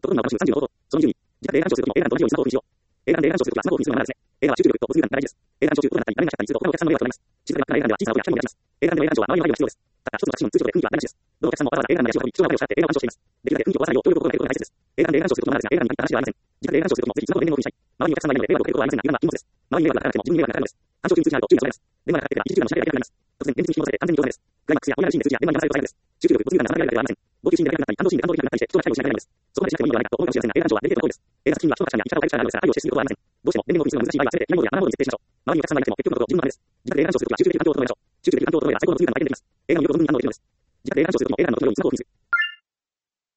ところが私30のこと、その20に、自宅で映画鑑賞するときも映画と同じようにスマホをオフにしよう。映画で映画鑑賞するときはスマホをオフにするのがですね。映画は集中力と没入感が大事です。映画鑑賞中、音が鳴ったり、画面が光ったりすると他のお客さんの目がそられます。静かな暗い映画では小さな音や光も目立ちます。映画での映画鑑賞は周りの配慮が必要です。ただ、一つの作品の通常で雰囲気は大事です。どのお客さんもわざわざ映画の中で足を運び、貴重な声を使って映画を鑑賞しています。できるだけ雰囲気を壊さないよう協力を行うことが大切です。映画で映画鑑賞することもですが、映画に入った話ではありません。自宅で映画鑑賞するときもぜひスマホで電源をオフにしたい。周りにお客さんがいるので映画をかけることはありませんが、油断は禁物です。周りに迷惑がかからなくても自分に迷惑がかかるのです。鑑賞中に通知があると注意がそれます。電話がかかってくれば一時中断のしなければいけなくなります。突然、現実に引き戻されて完全に強制です。クライマックスや大なるシーンで数字や電話に話されることが大変です。集中力、没入感がなかなか得られるわけではありません。号泣シーンでできなくなったり、感動シーンで感動できなくなったりして、貴重な機会を失いかねないのです。そこまでしなくてもいいのではないかと思うかもしれませんが、映画鑑賞はデリケートな行為です。映画作品には人の価値観や生き方を変える力があるのですが、配慮をしてすることはありません。どうしても電源をオフにするのが難しい場合は、せめてキーボードやマナーモードに設定しましょう。周りにお客さんがいなくても結局のところ自分のためです。自宅で映画鑑賞するときは集中的な環境を整えましょう。集中的な環境を整えば最高の没入感が体験できます。映画の魅力を存分に堪能できるのです。自宅で映画鑑賞するときも映画の録画用にスマホをオフにする。